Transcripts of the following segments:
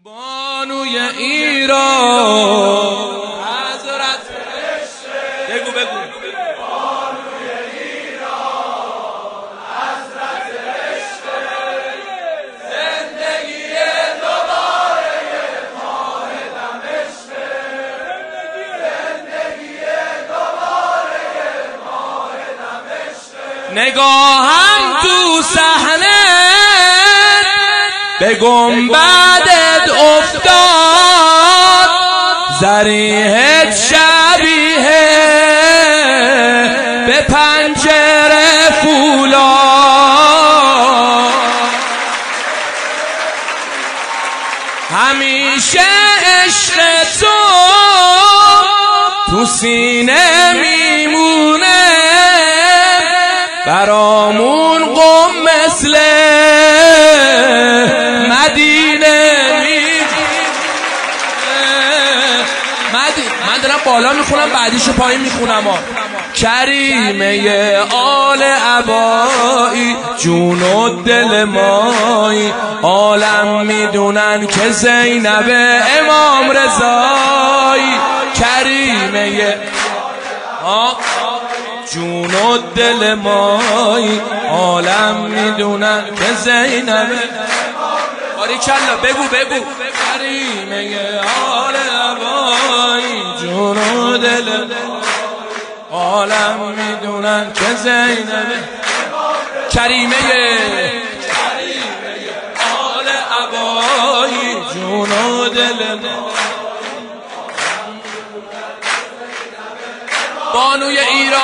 بانوی ایران حضرت بگو بانوی ایران حضرت عشق زندگی دوباره ماه دمشق زندگی دوباره ماه دمشق نگاهم تو صحنه به گنبدت افتاد ضریحت شبیه به پنجره فولاد همیشه عشق تو سینه میمونه برامون قم مثل من دارم بالا میخونم بعدیشو پایین میخونم کریمه آل عبایی جون و دل مایی عالم میدونن که زینب امام رضایی کریمه جون و دل مایی عالم میدونن که زینب باریکلا بگو کریمه آل عبایی جون و دل عالم میدونن که زینب کریمه آل عبایی جون و دل بانوی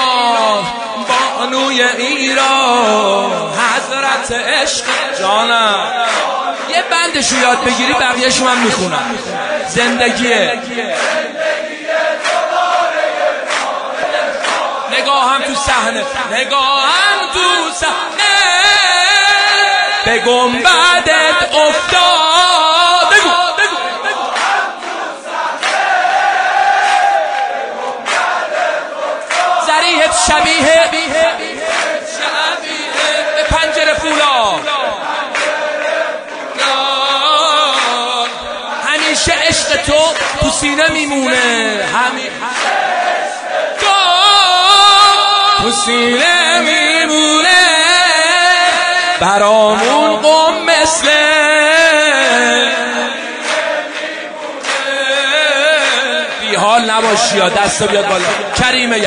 ایران حضرت عشق جانم یه بندشو یاد بگیری بقیه‌شو من میخونم زندگیه نگاهم تو صحنه به گنبدت افتاد بگو ضریحت شبیه به پنجره فولاد همیشه عشق تو سینه میمونه تو سینه میمونه برامون قم مثل بی حال نباشی یا دستو بیاد بالا کریمه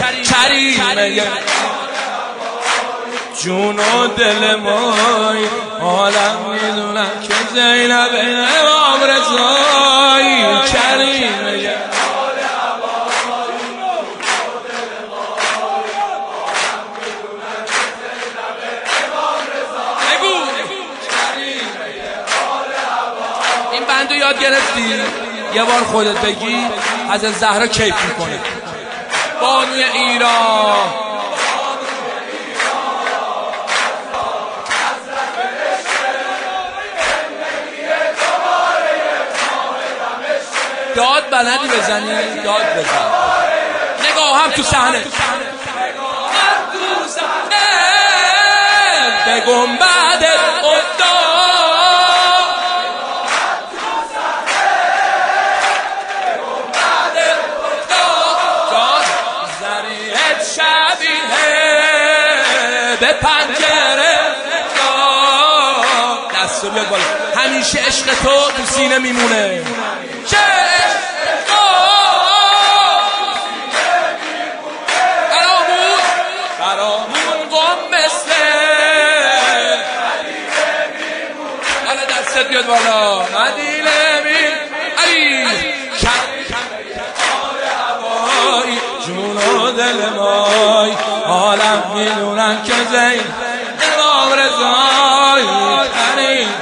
جون و دل مای عالم میدونن که زینب امام رضایی کریمه این بندو یاد گرفتی یه بار خودت بگی از زهرا کیف میکنه بانوی ایران داد بلدی بزنی داد بزن نگاهم تو صحنه به گنبدت افتاد جان ضریحت شبیه به پنجره دستو بیاد بالا همیشه عشق تو سینه میمونه برامون قم مثل حالا دستت بیاد بالا مدینه علی هوایی جون و دل مای عالم میدونن که زین امام رضایی کریم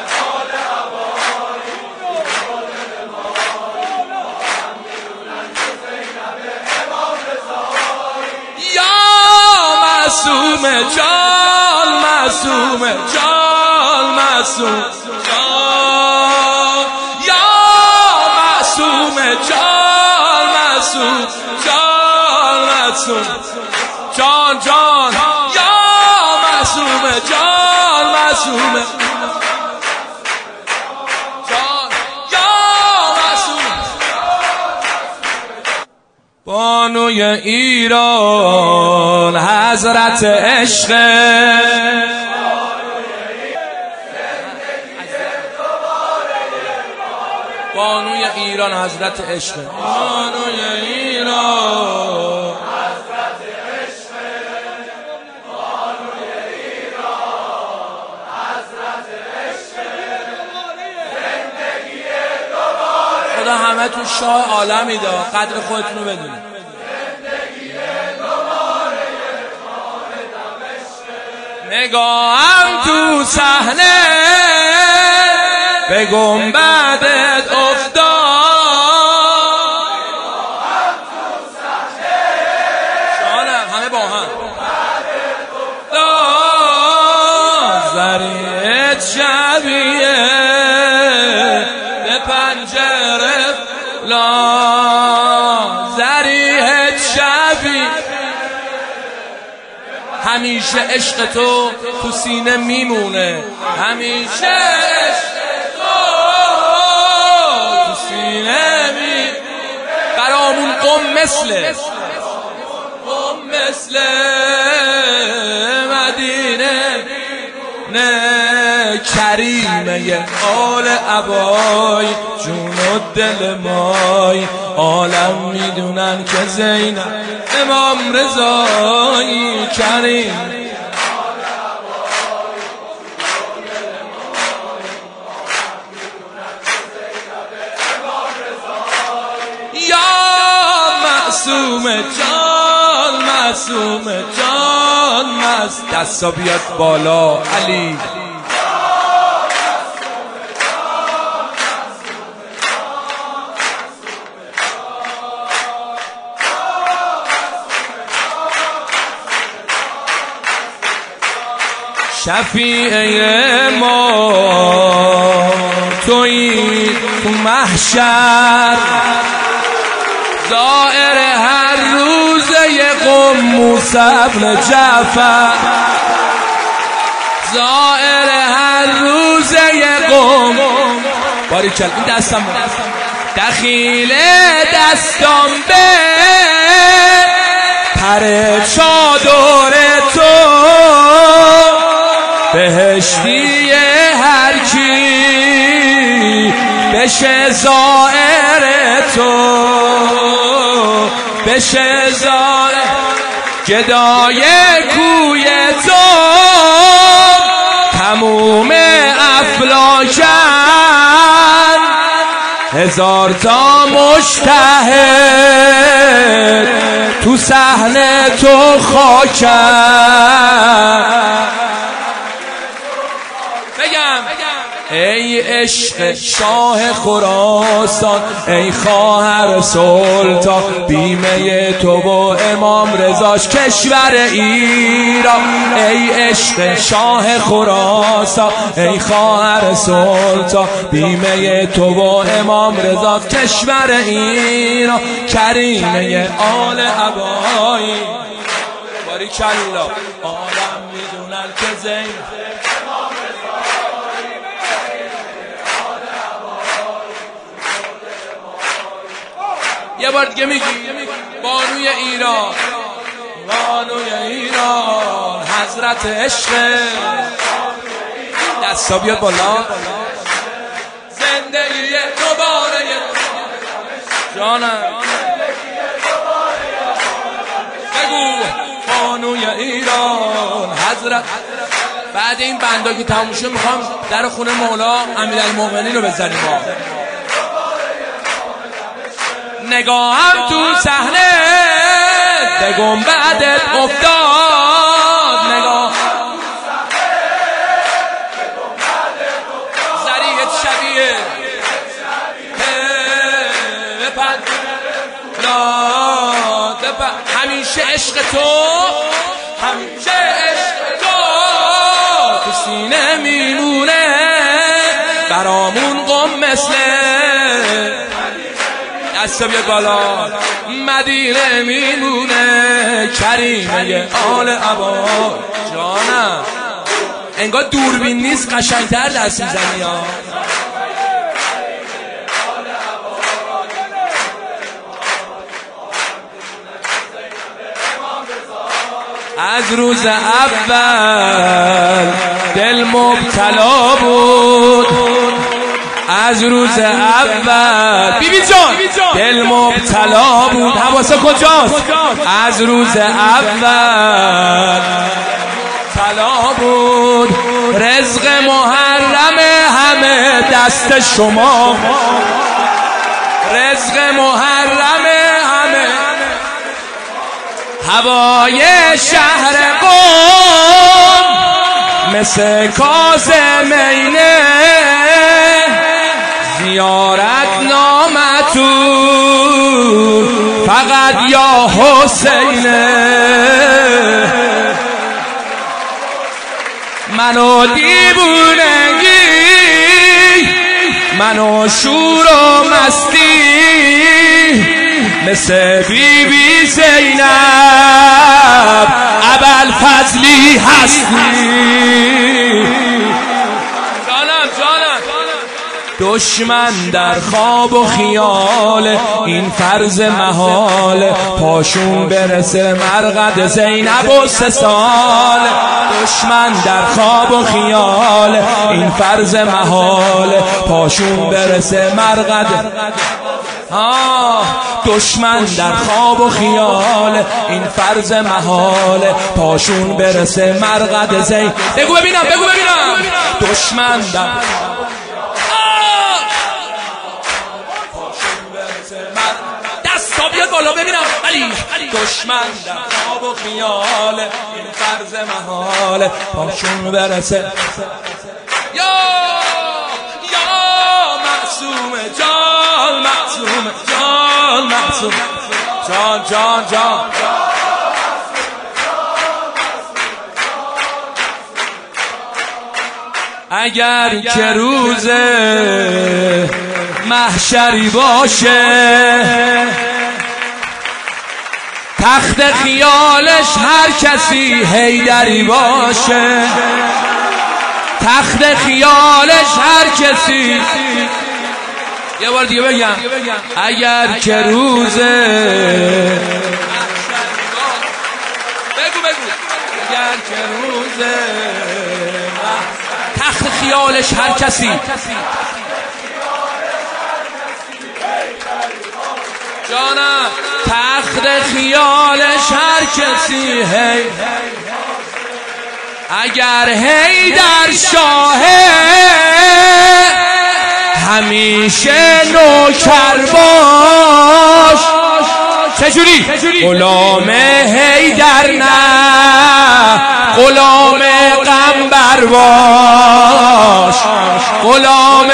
معصومه جان معصوم یا معصومه جان یا معصومه جان یا بانوی ایران حضرت عشق، بانوی ایران حضرت عشق، بانوی ایران حضرت عشق، بانوی ایران حضرت عشق، زندگی دوباره خدا همه تو شاه عالمی داد، قدر خودتون رو بدونید. زندگی دوباره نگاهم تو صحنه به گنبدت افتاد، شانم همه با هم زریعت شبیه به پنجره لا، زریعت شبیه همیشه عشق تو سینه میمونه، همیشه عشق تو سینه برامون قم مثل مدینه نه کریمه آل عبای جون و دل مای، عالم میدونن که زینب امام رضایی کریم. معصوم جان مست دستا بیاد بالا علی، شفیع ما تویی تو محشر، زائر هر روزه قم موسی بن جعفر، زائر هر روزه قم باریکل این دستم دخیل دستم به پر چادر تو، بهشتی هر کی بشه زائر تو، بشه زائر گدای کوی تو، تموم افلاکن هزار تا مجتهد تو صحنه تو خاکن. ای عشق شاه خراسان، ای خواهر سلطان، بیمه تو و امام رضاش کشور ایران. ای عشق شاه خراسان، ای خواهر سلطان، بیمه تو و امام رضاش کشور ایران، کریمه آل عبایی باریکالله، عالم میدونن که زینب یه بار دیگه میگی بانوی ایران، بانوی ایران حضرت عشق، دستا بیاد بالا، زندگی دوباره جانم بگو بانوی ایران حضرت. بعد این بندا که تموم شد میخوام در خونه مولا امیرالمومنین رو بزنیم. نگاهم تو صحنه به گنبدت افتاد، نگاه زریعت شبیه همیشه عشق تو، همیشه عشق تو سینه میمونه، برامون قم مثل دستا بیاد بالا، مدینه میمونه، کریمه آل عبا. جانم انگار دوربین نیست، قشنگتر دست میزنی ها. از روز اول دل مبتلا بود، از روز اول بیبی جان دل مبتلا بود. حواسه کجاست؟ از روز اول مبتلا بود. رزق محرم همه دست شما، رزق محرم همه. هوای شهر قم مثل کاظمینه، زیارت نامطور فقط یا حسینه. منو دیوونگی، منو شور و مستی، مثل بی بی زینب ابوالفضلی هستی. دشمن در خواب و خیال، این فرض محال، پاشون برسه مرقد زینب و 3 سال. دشمن در خواب و خیال، این فرض محال، پاشون برسه مرقد. دشمن در خواب و خیال، این فرض محال، پاشون برسه مرقد زینب. بگو ببینم، بگو ببینم. دشمن در دستا بیاد بالا ببینم. علی دشمن در خواب و خیال، این فرض محال، پاشون برسه. یا معصوم جان، معصوم جان، معصوم جان، جان جان. اگر که روز محشری باشه، تخت خیالش هر کسی حیدری باشه، تخت خیالش هر کسی. یه بار دیگه بگم. اگر که روز بگو بگو. اگر که روز تخت خیالش هر کسی، جانم تخت خیالش هر کسی. هی اگر حیدر شاهه همیشه نوکر باش. چجوری؟ غلام حیدر نه، غلام قنبر باش. غلام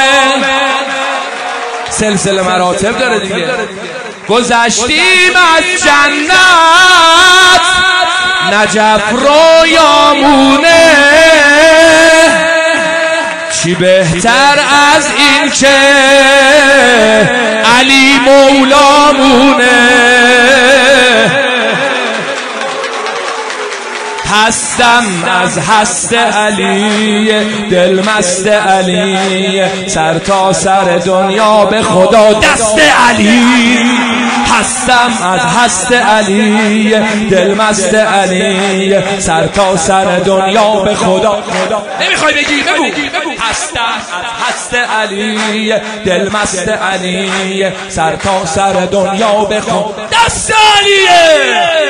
سلسله مراتب داره دیگه. گذشتیم از جنت نجف رویامونه، چی بهتر از این که علی مولامونه. هستم از هست علی، دل مست علی، سر تا سر دنیا به خدا دست علی. هستم از هست علی، دل مست علی، سر تا سر دنیا به خدا. نمیخوای بگی؟ بگو. هستم از هست علی، دل مست علی، سر تا سر دنیا به خدا دست علیه.